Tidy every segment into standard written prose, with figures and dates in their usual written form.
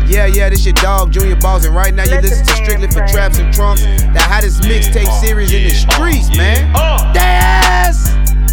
Yeah, this your dog, Junior Boss, and right now you listen to Strictly for Traps and Trunks, the hottest mixtape series in the streets, man. That's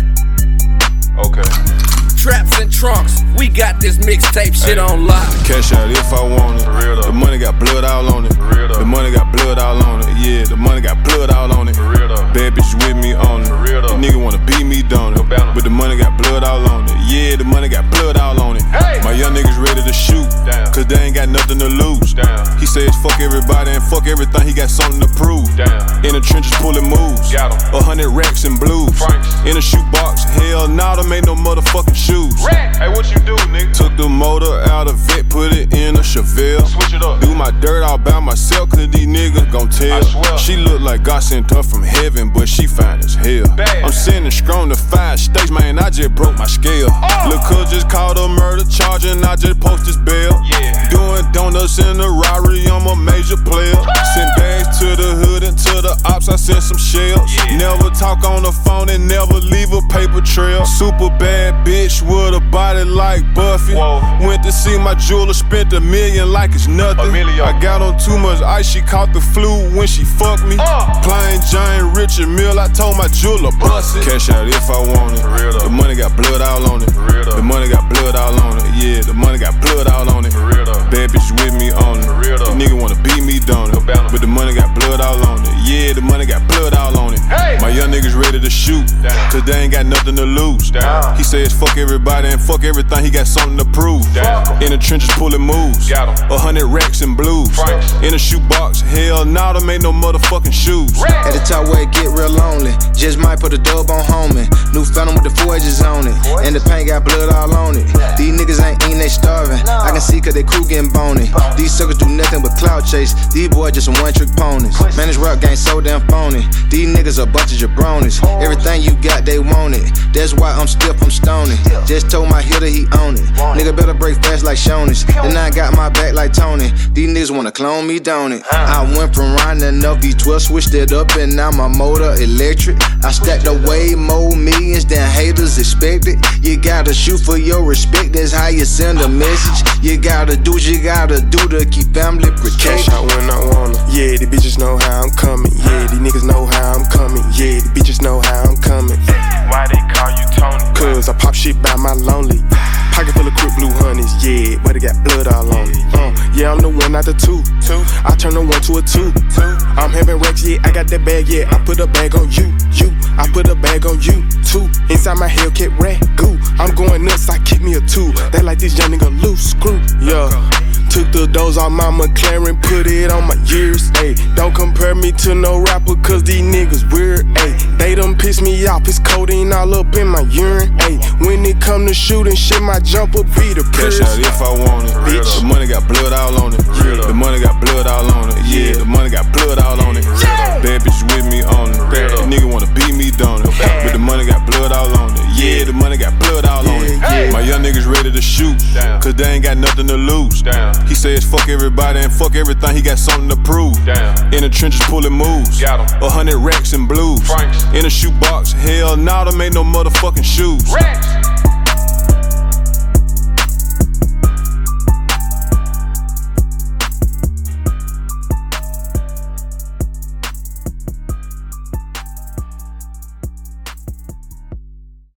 okay. Traps and Trunks, we got this mixtape shit on lock. Cash out if I want it. The money got blood all on it. The money got blood all on it. Yeah, the money got blood all on it. Bad bitch with me on it. The nigga wanna beat me down it. But the money got blood all on it. Yeah, the money got blood all on it. My young niggas ready to shoot, cause they ain't got nothing to lose. He says fuck everybody and fuck everything, he got something to prove. In the trenches pulling moves, 100 racks and blues. In a shoebox, hell nah, them ain't no motherfucking shoes. Hey, what you do, nigga? Took the motor out of vet, put it in a Chevelle. Switch it up. Do my dirt all by myself, cause these niggas gon' tell. She look like God sent her from heaven, but she fine as hell. I'm sending strong to 5 states, man, I just broke my scale. Lil' cuz just called a murder charge and I just posted his bail. Doing donuts in a Rari, I'm a major player. Send bags to the hood and to the ops, I sent some shells. Never talk on the phone and never leave a paper trail. Super bad bitch with a body like Buffy. Went to see my jeweler, spent $1 million like it's nothing. I got on too much ice, she caught the flu when she fucked me. Plain Jane, Richard Mill, I told my jeweler bust it. Cash out if I want it. The money got blood all on it. The money got blood all on it. Yeah, the money got blood all on it. Bad bitch with me on it. The nigga wanna beat me down it. But the money got blood all on it. Yeah, the money got blood all on it. My young niggas ready to shoot, cause they ain't got nothing to lose. He says fuck everybody and fuck everything, he got something to prove. In the trenches pulling moves, 100 racks and blues. In a shoebox, hell nah, them ain't no motherfucking shoes. at the top where it get real lonely. Just might put a dub on homie. New phantom with the 4 edges on it. And the paint got blood all on it. These niggas ain't eating, they starving. I can see cause they crew getting bony. These suckers do nothing but cloud chase. These boys just some one-trick ponies. Man, this rap game so damn phony. These niggas a bunch of jabronis. Everything you got, they want it. That's why I'm stiff, I'm stony. Just told my hitter he own it. Nigga better break fast like Shoney's. Then I got my back like Tony. These niggas wanna clone me, don't it? I went from riding up V12, switched it up, and now my motor electric. I stacked away more millions than haters expected. You gotta shoot for your respect, that's how you send a message. You gotta do what you gotta do to keep family protected. Cash out when I want it. Yeah, these bitches know how I'm coming. Yeah, these niggas know how I'm coming. Yeah, these bitches know how I'm coming. Why they call you Tony? Cause I pop shit by my lonely. Pocket full of quick blue honeys, yeah, but it got blood all on it. Yeah, I'm the one, not the two. I turn the 1 to a 2. I'm having racks, yeah, I got that bag, yeah. I put a bag on you. I put a bag on you, too. Inside my Hellcat ragu. I'm going nuts, I kick me a 2. They like this young nigga loose screw, yeah. Took the doors off my McLaren, put it on my years, ayy. Don't compare me to no rapper, cause these niggas weird, ayy. They done piss me off, it's codeine all up in my urine, ayy. When it come to shooting shit, my jumper be the Cash out if I want it, bitch. The money got blood all on it. The money got blood all on it. Yeah, the money got blood all on it. Bad bitch with me on it. The nigga wanna beat me down it. But the money got blood all on it. Yeah, the money got blood all on it. My young niggas ready to shoot, cause they ain't got nothing to lose. He says fuck everybody and fuck everything, he got something to prove. In the trenches pulling moves, 100 racks and blues. In a shoebox, hell nah, them ain't no motherfucking shoes.